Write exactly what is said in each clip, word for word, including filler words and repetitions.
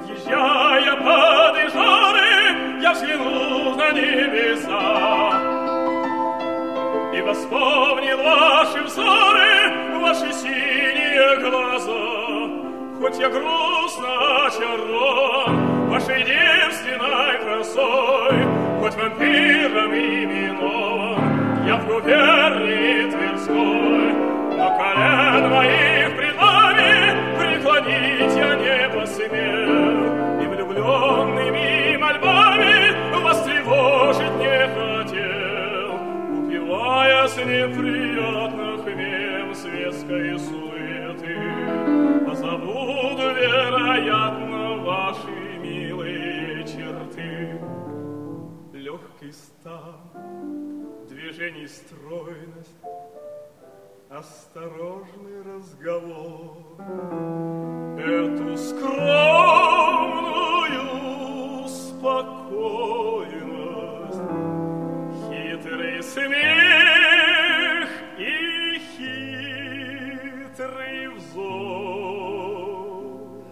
Съезжая под Ижоры, я взглянул на небеса и воспомнил ваши взоры, ваши синие глаза. Хоть я грустно очарован вашей девственной красой, хоть вампиром именован я в губернии Тверской, но колен моих пред вами преклонить я не посмел, и влюбленными мольбами вас тревожить не хотел, упиваясь неприятных мем светской суеты. Позабуду, вероятно, ваши милые черты. Легкий стан, движений стройность, осторожный разговор. Эту скромную спокойность, хитрый смех и хитрый взор.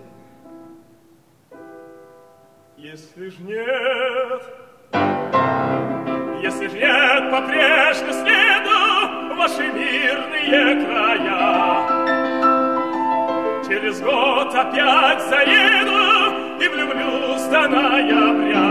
Если ж нет, если ж нет по-прежнему следу ваши мирные края, через год опять заеду и влюблюсь до ноября.